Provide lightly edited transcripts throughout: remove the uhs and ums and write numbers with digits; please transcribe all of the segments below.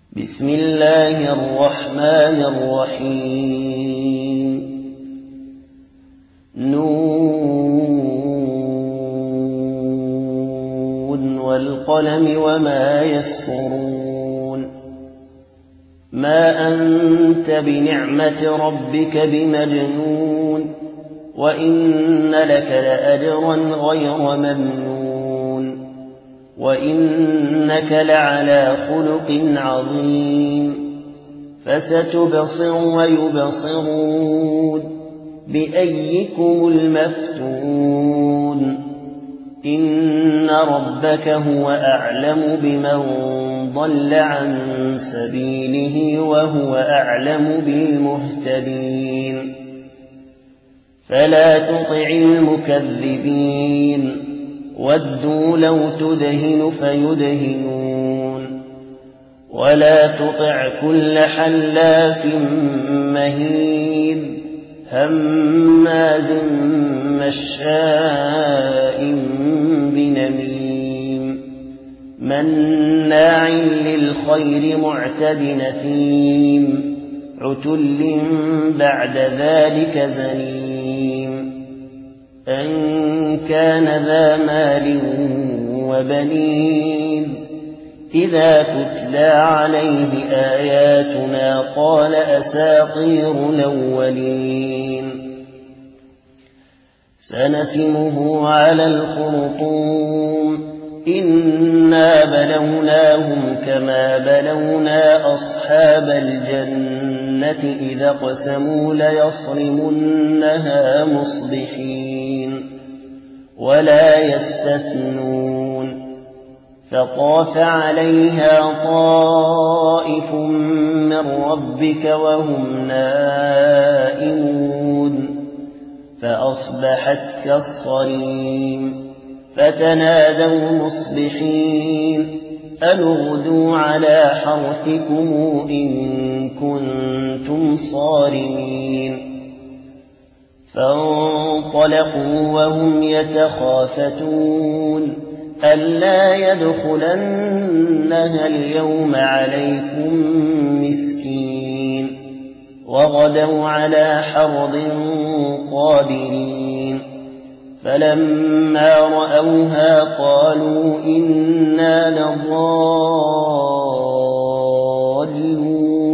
بسم الله الرحمن الرحيم نون والقلم وما يسطرون ما أنت بنعمة ربك بمجنون وإن لك لأجرا غير ممنون وإنك لعلى خلق عظيم فستبصر ويبصرون بأيكم المفتون إن ربك هو أعلم بمن ضل عن سبيله وهو أعلم بالمهتدين فلا تطع المكذبين ودوا لو تدهن فيدهنون ولا تطع كل حلاف مهين هماز مشاء بنميم مناع للخير معتد نثيم عتل بعد ذلك زنيم أن كان ذا مال وبنين إذا تتلى عليه آياتنا قال أساطير الأولين سنسمه على الخرطوم إنا بلوناهم كما بلونا أصحاب الجنة إذا اقسموا ليصرمنها مصبحين ولا يستثنون فطاف عليها طائف من ربك وهم نائمون فأصبحت كالصريم فتنادوا مصبحين أن اغدوا على حرثكم إن كنتم صارمين فانطلقوا وهم يتخافتون ألا يدخلنها اليوم عليكم مسكين وغدوا على حرد قادرين فلما رأوها قالوا إنا لضالون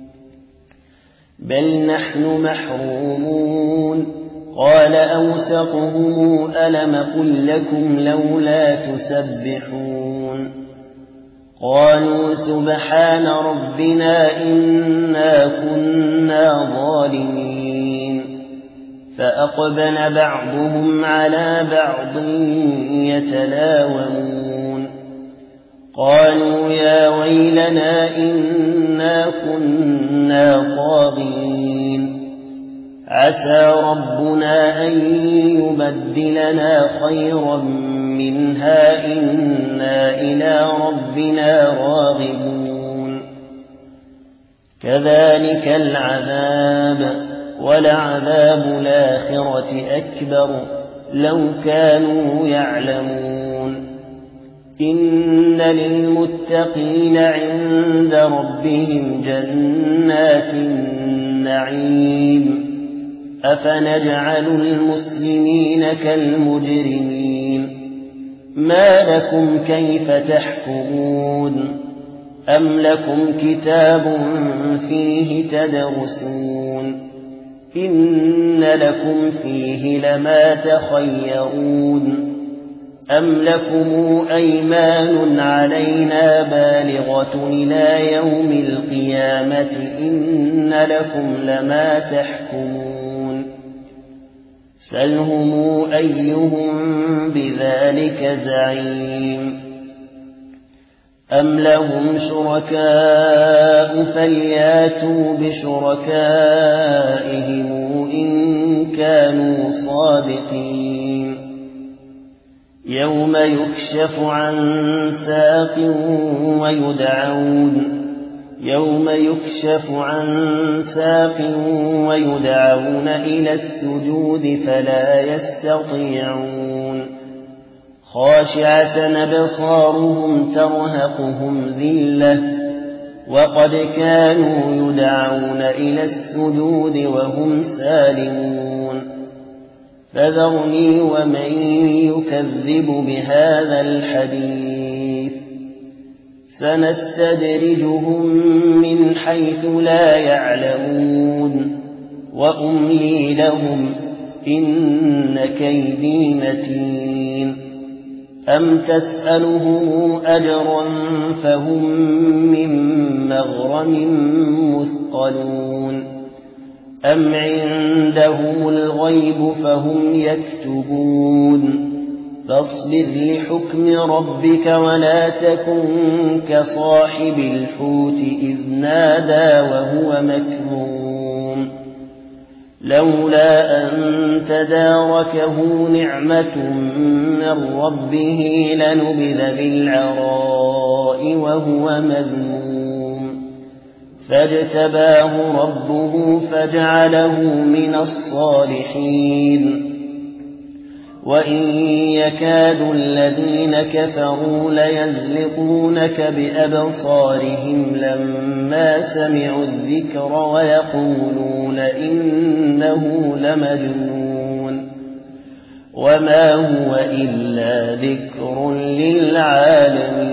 بل نحن محرومون قال أوسطهم ألم قل لكم لولا تسبحون قالوا سبحان ربنا إنا كنا ظالمين فأقبل بعضهم على بعض يتلاومون قالوا يا ويلنا إنا كنا طاغين عسى ربنا أن يبدلنا خيرا منها إنا إلى ربنا راغبون كذلك العذاب ولعذاب الآخرة أكبر لو كانوا يعلمون إن للمتقين عند ربهم جنات النعيم أفنجعل المسلمين كالمجرمين ما لكم كيف تحكمون أم لكم كتاب فيه تدرسون إن لكم فيه لما تخيرون أم لكم أيمان علينا بالغة إلى يوم القيامة إن لكم لما تحكمون سلهم أيهم بذلك زعيم أم لهم شركاء فلياتوا بشركائهم إن كانوا صادقين يوم يكشف عن ساق ويدعون إلى السجود فلا يستطيعون خاشعة أبصارهم ترهقهم ذلة وقد كانوا يدعون إلى السجود وهم سالمون فذرني ومن يكذب بهذا الحديث سنستدرجهم من حيث لا يعلمون وأملي لهم إن كيدي متين أم تسألهم أجرا فهم من مغرم مثقلون أم عندهم الغيب فهم يكتبون فاصبر لحكم ربك ولا تكن كصاحب الحوت إذ نادى وهو مكظوم لولا أن تداركه نعمة من ربه لنبذ بالعراء وهو مذموم فاجتباه ربه فجعله من الصالحين وإن يكاد الذين كفروا ليزلقونك بأبصارهم لما سمعوا الذكر ويقولون إنه لمجنون وما هو إلا ذكر للعالمين